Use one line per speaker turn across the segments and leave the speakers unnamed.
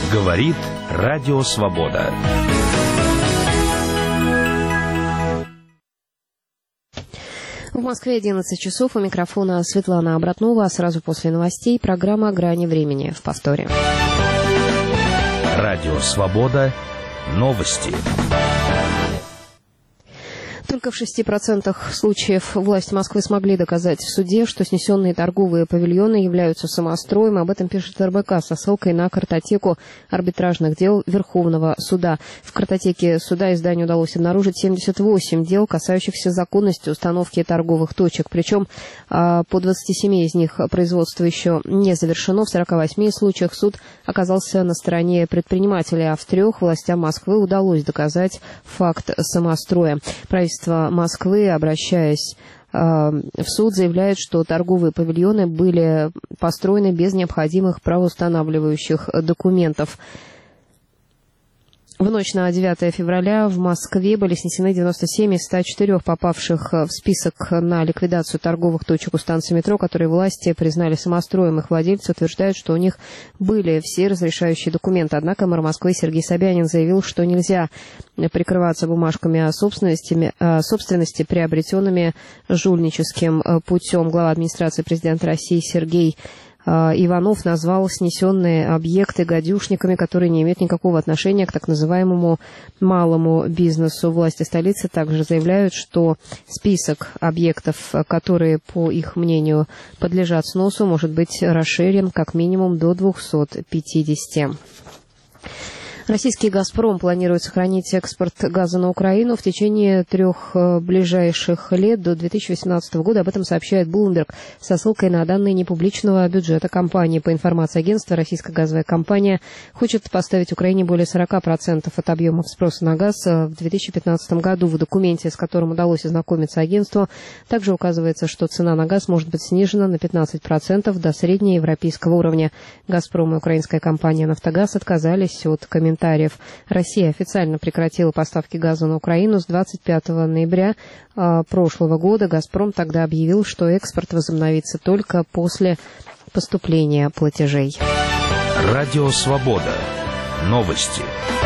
Говорит Радио Свобода.
В Москве 11 часов. У микрофона Светлана Обратнова. А сразу после новостей программа «Грани времени» в повторе.
Радио Свобода. Новости.
Только в 6% случаев власти Москвы смогли доказать в суде, что снесенные торговые павильоны являются самостроем. Об этом пишет РБК со ссылкой на картотеку арбитражных дел Верховного суда. В картотеке суда изданию удалось обнаружить 78 дел, касающихся законности установки торговых точек. Причем по 27 из них производство еще не завершено. В 48 случаях суд оказался на стороне предпринимателя, а в 3 властям Москвы удалось доказать факт самостроя. Правительство Москвы, обращаясь в суд, заявляет, что торговые павильоны были построены без необходимых правоустанавливающих документов. В ночь на 9 февраля в Москве были снесены 97 из 104 попавших в список на ликвидацию торговых точек у станции метро, которые власти признали самостроем. Их владельцы утверждают, что у них были все разрешающие документы. Однако мэр Москвы Сергей Собянин заявил, что нельзя прикрываться бумажками о собственности, приобретенными жульническим путем. Глава администрации президента России Сергей Иванов назвал снесенные объекты гадюшниками, которые не имеют никакого отношения к так называемому малому бизнесу. Власти столицы также заявляют, что список объектов, которые, по их мнению, подлежат сносу, может быть расширен как минимум до 250. Российский «Газпром» планирует сохранить экспорт газа на Украину в течение 3 ближайших лет до 2018 года. Об этом сообщает Bloomberg со ссылкой на данные непубличного бюджета компании. По информации агентства, российская газовая компания хочет поставить Украине более 40% от объемов спроса на газ в 2015 году. В документе, с которым удалось ознакомиться агентству, также указывается, что цена на газ может быть снижена на 15% до среднеевропейского уровня. «Газпром» и украинская компания «Нафтогаз» отказались от комментариев. Россия официально прекратила поставки газа на Украину с 25 ноября прошлого года. «Газпром» тогда объявил, что экспорт возобновится только после поступления платежей.
Радио Свобода. Новости.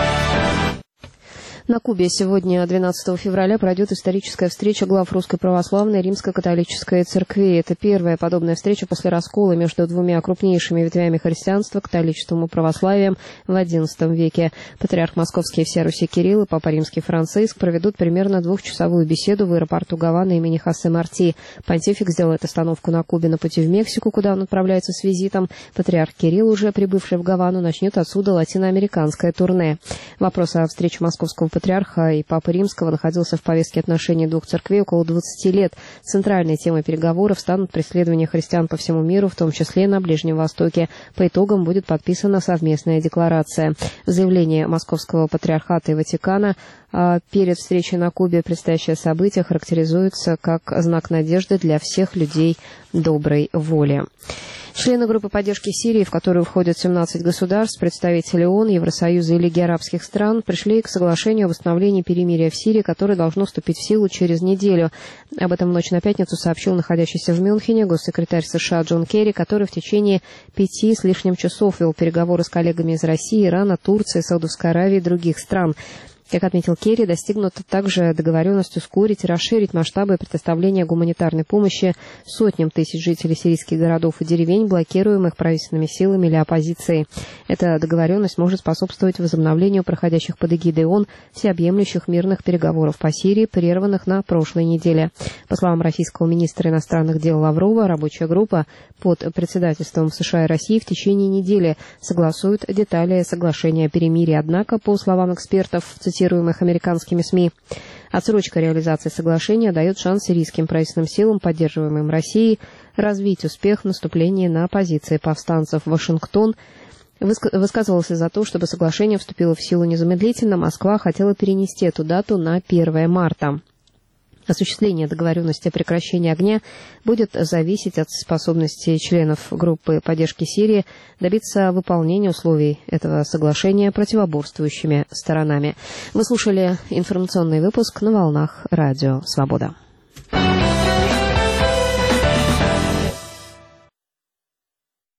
На Кубе сегодня, 12 февраля, пройдет историческая встреча глав Русской Православной и Римско-католической церквей. Это первая подобная встреча после раскола между двумя крупнейшими ветвями христианства, католичеством и православием, в XI веке. Патриарх Московский и всея Руси Кирилл и Папа Римский Франциск проведут примерно 2-часовую беседу в аэропорту Гаваны имени Хосе Марти. Понтифик сделает остановку на Кубе на пути в Мексику, куда он отправляется с визитом. Патриарх Кирилл, уже прибывший в Гавану, начнет отсюда латиноамериканское турне. Вопрос о встрече московского патриарха и Папы Римского находился в повестке отношений двух церквей около 20 лет. Центральной темой переговоров станут преследования христиан по всему миру, в том числе на Ближнем Востоке. По итогам будет подписана совместная декларация. Заявление Московского патриархата и Ватикана перед встречей на Кубе предстоящее событие характеризуется как знак надежды для всех людей доброй воли. Члены группы поддержки Сирии, в которую входят 17 государств, представители ООН, Евросоюза и Лиги арабских стран, пришли к соглашению о восстановлении перемирия в Сирии, которое должно вступить в силу через неделю. Об этом в ночь на пятницу сообщил находящийся в Мюнхене госсекретарь США Джон Керри, который в течение 5 с лишним часов вел переговоры с коллегами из России, Ирана, Турции, Саудовской Аравии и других стран. Как отметил Керри, достигнута также договоренность ускорить и расширить масштабы предоставления гуманитарной помощи сотням тысяч жителей сирийских городов и деревень, блокируемых правительственными силами или оппозицией. Эта договоренность может способствовать возобновлению проходящих под эгидой ООН всеобъемлющих мирных переговоров по Сирии, прерванных на прошлой неделе. По словам российского министра иностранных дел Лаврова, рабочая группа под председательством США и России в течение недели согласует детали соглашения о перемирии. Однако, по словам экспертов, цитируемых американскими СМИ, отсрочка реализации соглашения дает шанс сирийским правительственным силам, поддерживаемым Россией, развить успех в наступлении на позиции повстанцев. Вашингтон высказывался за то, чтобы соглашение вступило в силу незамедлительно. Москва хотела перенести эту дату на 1 марта. Осуществление договоренности о прекращении огня будет зависеть от способности членов группы поддержки Сирии добиться выполнения условий этого соглашения противоборствующими сторонами. Вы слушали информационный выпуск на волнах Радио Свобода.